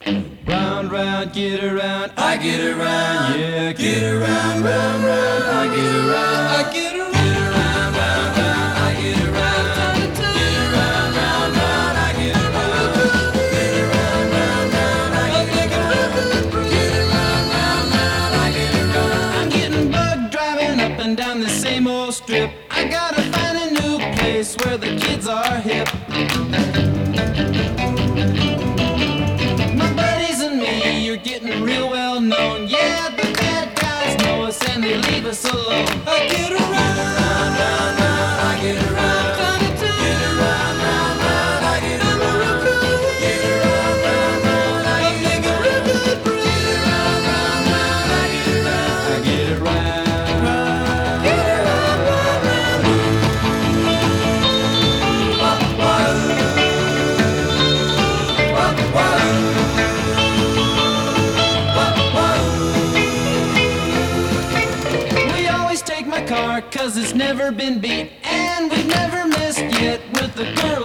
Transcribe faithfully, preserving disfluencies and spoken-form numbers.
Round, round, get around, I get around, yeah, get around, round, round, I get around, I get around, get around, round, round, I get around, get around, round, round, I get around, get around, round, round, I get around, get around, round, round, I get around. I'm getting bugged driving up and down the same old strip. I gotta find a new place where the kids are hip. You're getting real well known. Yeah, the bad guys know us and they leave us alone. I get around, round, round, round, I get around, get around, round, round, I get around, get around, round, round, I get around, get around, round, round, I get around, I get around, get around, round, round. Wah, wah, wah, wah. Car, cause it's never been beat, and we've never missed yet with the girl.